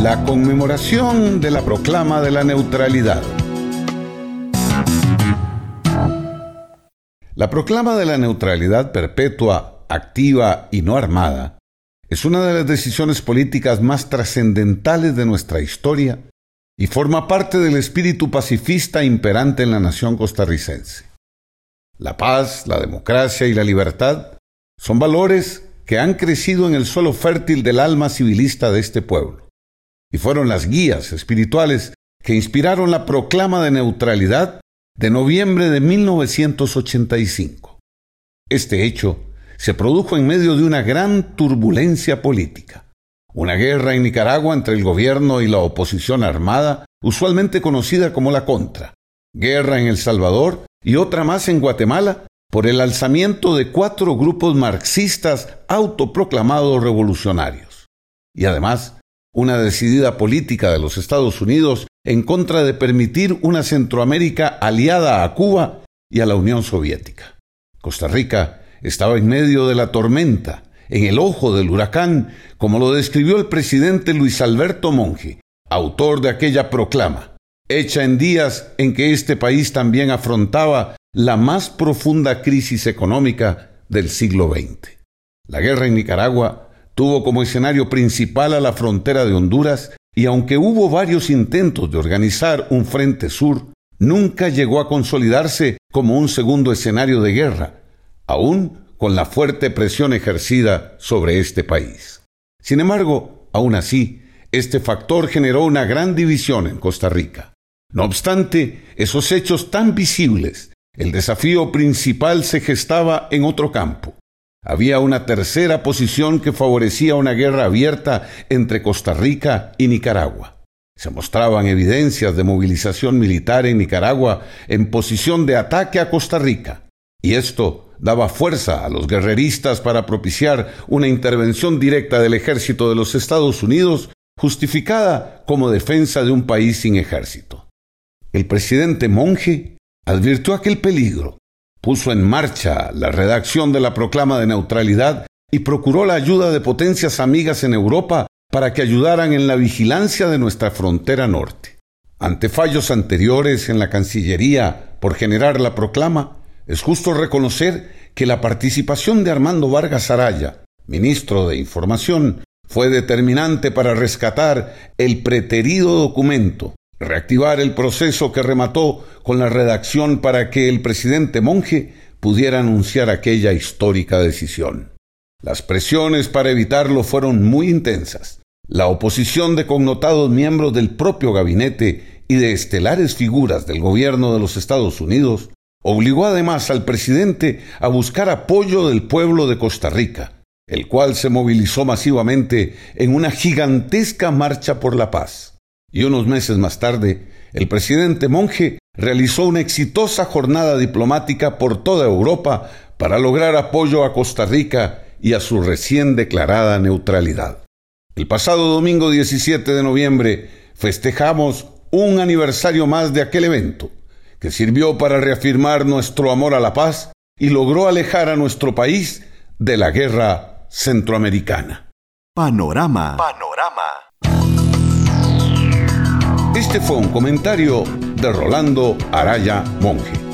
la conmemoración de la proclama de la neutralidad. La proclama de la neutralidad perpetua, activa y no armada es una de las decisiones políticas más trascendentales de nuestra historia y forma parte del espíritu pacifista imperante en la nación costarricense. La paz, la democracia y la libertad son valores que han crecido en el suelo fértil del alma civilista de este pueblo, y fueron las guías espirituales que inspiraron la proclama de neutralidad de noviembre de 1985. Este hecho se produjo en medio de una gran turbulencia política, una guerra en Nicaragua entre el gobierno y la oposición armada, usualmente conocida como la Contra, guerra en El Salvador y otra más en Guatemala por el alzamiento de 4 grupos marxistas autoproclamados revolucionarios, y además una decidida política de los Estados Unidos en contra de permitir una Centroamérica aliada a Cuba y a la Unión Soviética. Costa Rica estaba en medio de la tormenta, en el ojo del huracán, como lo describió el presidente Luis Alberto Monge, autor de aquella proclama, hecha en días en que este país también afrontaba la más profunda crisis económica del siglo XX. La guerra en Nicaragua tuvo como escenario principal a la frontera de Honduras y aunque hubo varios intentos de organizar un frente sur, nunca llegó a consolidarse como un segundo escenario de guerra, aún con la fuerte presión ejercida sobre este país. Sin embargo, aún así, este factor generó una gran división en Costa Rica. No obstante esos hechos tan visibles, el desafío principal se gestaba en otro campo. Había una tercera posición que favorecía una guerra abierta entre Costa Rica y Nicaragua. Se mostraban evidencias de movilización militar en Nicaragua en posición de ataque a Costa Rica, y esto daba fuerza a los guerreristas para propiciar una intervención directa del ejército de los Estados Unidos, justificada como defensa de un país sin ejército. El presidente Monge advirtió aquel peligro, puso en marcha la redacción de la proclama de neutralidad y procuró la ayuda de potencias amigas en Europa para que ayudaran en la vigilancia de nuestra frontera norte. Ante fallos anteriores en la Cancillería por generar la proclama, es justo reconocer que la participación de Armando Vargas Araya, ministro de Información, fue determinante para rescatar el preterido documento, reactivar el proceso que remató con la redacción para que el presidente Monge pudiera anunciar aquella histórica decisión. Las presiones para evitarlo fueron muy intensas. La oposición de connotados miembros del propio gabinete y de estelares figuras del gobierno de los Estados Unidos obligó además al presidente a buscar apoyo del pueblo de Costa Rica, el cual se movilizó masivamente en una gigantesca marcha por la paz. Y unos meses más tarde, el presidente Monge realizó una exitosa jornada diplomática por toda Europa para lograr apoyo a Costa Rica y a su recién declarada neutralidad. El pasado domingo 17 de noviembre festejamos un aniversario más de aquel evento, que sirvió para reafirmar nuestro amor a la paz y logró alejar a nuestro país de la guerra centroamericana. Panorama. Este fue un comentario de Rolando Araya Monge.